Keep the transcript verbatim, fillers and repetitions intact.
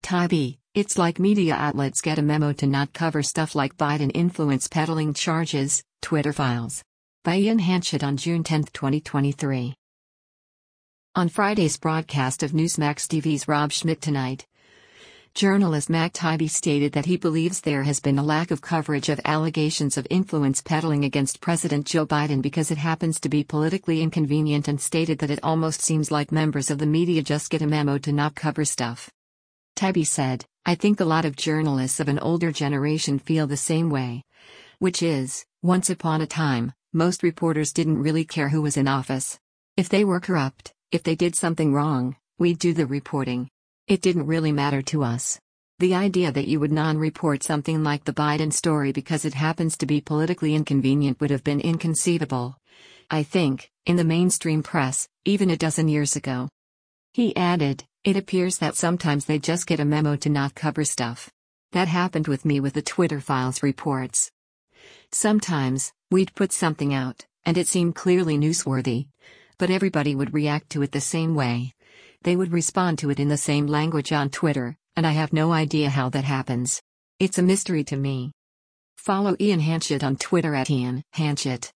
Taibbi, it's like media outlets get a memo to not cover stuff like Biden influence peddling charges, Twitter files. By Ian Hanchett on June tenth, twenty twenty-three. On Friday's broadcast of Newsmax T V's Rob Schmitt Tonight, journalist Matt Taibbi stated that he believes there has been a lack of coverage of allegations of influence peddling against President Joe Biden because it happens to be politically inconvenient, and stated that it almost seems like members of the media just get a memo to not cover stuff. Taibbi said, "I think a lot of journalists of an older generation feel the same way. Which is, once upon a time, most reporters didn't really care who was in office. If they were corrupt, if they did something wrong, we'd do the reporting. It didn't really matter to us. The idea that you would non-report something like the Biden story because it happens to be politically inconvenient would have been inconceivable, I think, in the mainstream press, even a dozen years ago." He added, "It appears that sometimes they just get a memo to not cover stuff. That happened with me with the Twitter files reports. Sometimes, we'd put something out, and it seemed clearly newsworthy. But everybody would react to it the same way. They would respond to it in the same language on Twitter, and I have no idea how that happens. It's a mystery to me." Follow Ian Hanchett on Twitter at Ian Hanchett.